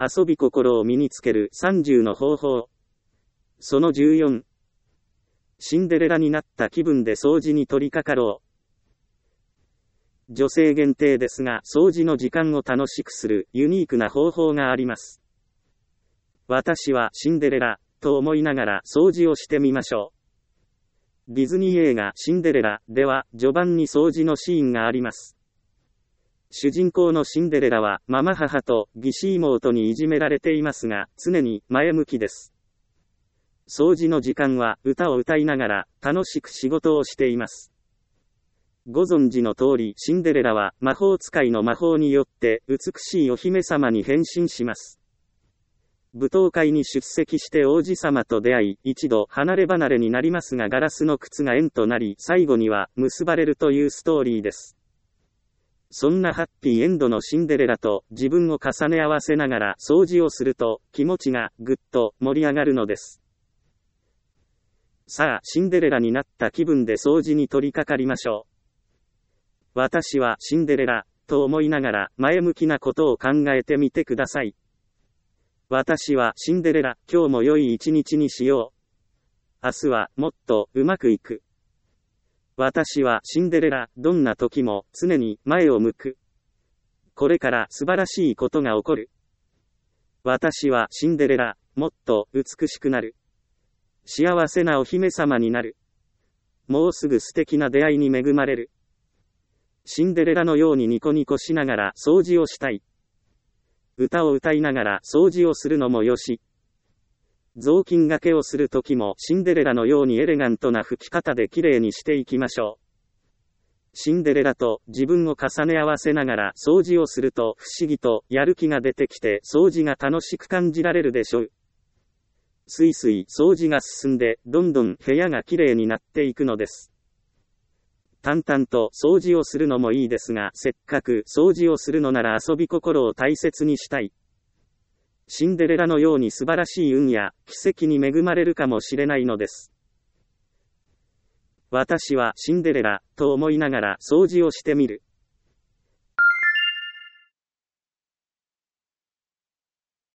遊び心を身につける30の方法。その14。シンデレラになった気分で掃除に取り掛かろう。女性限定ですが、掃除の時間を楽しくするユニークな方法があります。私はシンデレラと思いながら掃除をしてみましょう。ディズニー映画シンデレラでは序盤に掃除のシーンがあります。主人公のシンデレラはママ母と義士妹にいじめられていますが、常に前向きです。掃除の時間は歌を歌いながら楽しく仕事をしています。ご存知の通り、シンデレラは魔法使いの魔法によって美しいお姫様に変身します。舞踏会に出席して王子様と出会い、一度離れ離れになりますがガラスの靴が縁となり、最後には結ばれるというストーリーです。そんなハッピーエンドのシンデレラと自分を重ね合わせながら掃除をすると気持ちがぐっと盛り上がるのです。さあ、シンデレラになった気分で掃除に取り掛かりましょう。私はシンデレラと思いながら前向きなことを考えてみてください。私はシンデレラ、今日も良い一日にしよう。明日はもっとうまくいく。私はシンデレラ、どんな時も常に前を向く。これから素晴らしいことが起こる。私はシンデレラ、もっと美しくなる。幸せなお姫様になる。もうすぐ素敵な出会いに恵まれる。シンデレラのようにニコニコしながら掃除をしたい。歌を歌いながら掃除をするのもよし。雑巾掛けをするときもシンデレラのようにエレガントな拭き方できれいにしていきましょう。シンデレラと自分を重ね合わせながら掃除をすると不思議とやる気が出てきて掃除が楽しく感じられるでしょう。すいすい掃除が進んでどんどん部屋がきれいになっていくのです。淡々と掃除をするのもいいですが、せっかく掃除をするのなら遊び心を大切にしたい。シンデレラのように素晴らしい運や奇跡に恵まれるかもしれないのです。私はシンデレラと思いながら掃除をしてみる。